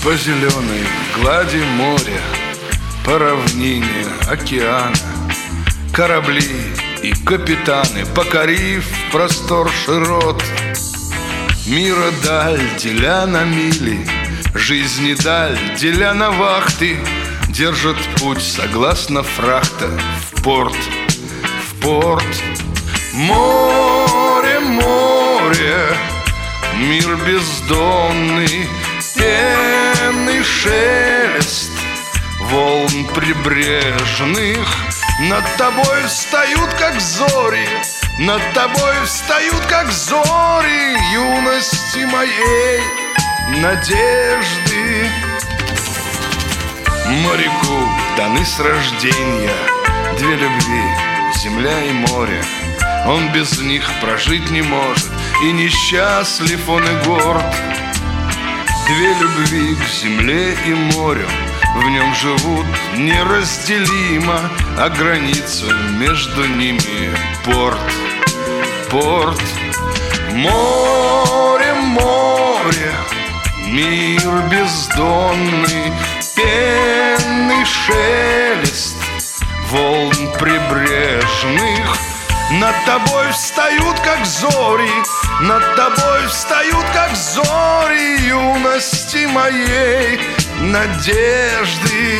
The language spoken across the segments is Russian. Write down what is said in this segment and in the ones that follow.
По зеленой глади моря, по равнине океана, корабли и капитаны, покорив простор широт, мира даль, деля на мили, жизни даль, деля на вахты, держат путь согласно фрахта в порт, в порт. Море, море, мир бездонный, пенный шелест волн прибрежных. Над тобой встают, как зори, над тобой встают, как зори юности моей надежды. Моряку даны с рождения две любви, земля и море. Он без них прожить не может, и несчастлив он и горд. Две любви к земле и морю в нем живут неразделимо, а граница между ними порт, порт. Море, море, мир бездонный, пенный шелест волн прибрежных. Над тобой встают, как зори, над тобой встают, как зори юности моей надежды.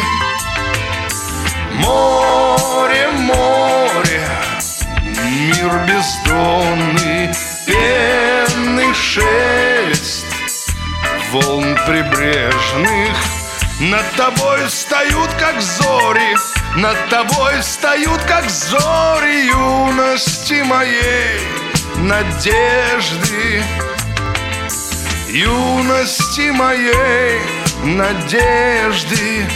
Море, море, мир бездонный, пенный шелест волн прибрежных. Над тобой встают, как зори, над тобой встают, как зори юности моей надежды. Юности моей надежды.